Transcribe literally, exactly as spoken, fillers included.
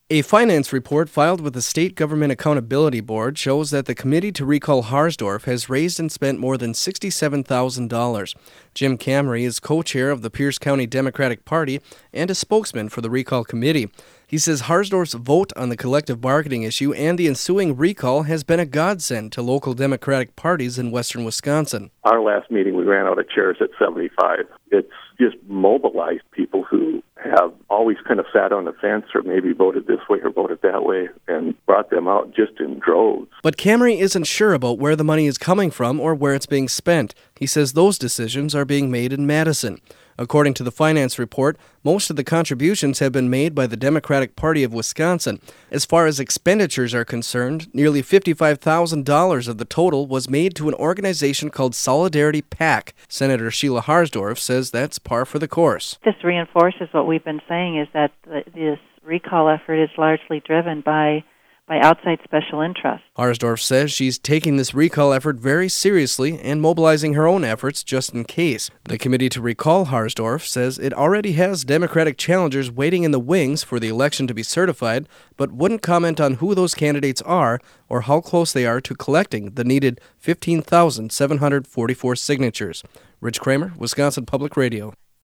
A finance report filed with the State Government Accountability Board shows that the committee to recall Harsdorf has raised and spent more than sixty-seven thousand dollars. Jim Camry is co-chair of the Pierce County Democratic Party and a spokesman for the recall committee. He says Harsdorf's vote on the collective bargaining issue and the ensuing recall has been a godsend to local Democratic parties in western Wisconsin. Our last meeting, we ran out of chairs at seventy-five. It's just mobilized people who have always kind of sat on the fence or maybe voted this way or voted that way and brought them out just in droves. But Camry isn't sure about where the money is coming from or where it's being spent. He says those decisions are being made in Madison. According to the finance report, most of the contributions have been made by the Democratic Party of Wisconsin. As far as expenditures are concerned, nearly fifty-five thousand dollars of the total was made to an organization called Solidarity PAC. Senator Sheila Harsdorf says that's par for the course. This reinforces what we've been saying, is that this recall effort is largely driven by by outside special interests. Harsdorf says she's taking this recall effort very seriously and mobilizing her own efforts just in case. The committee to recall Harsdorf says it already has Democratic challengers waiting in the wings for the election to be certified, but wouldn't comment on who those candidates are or how close they are to collecting the needed fifteen thousand seven hundred forty-four signatures. Rich Kramer, Wisconsin Public Radio.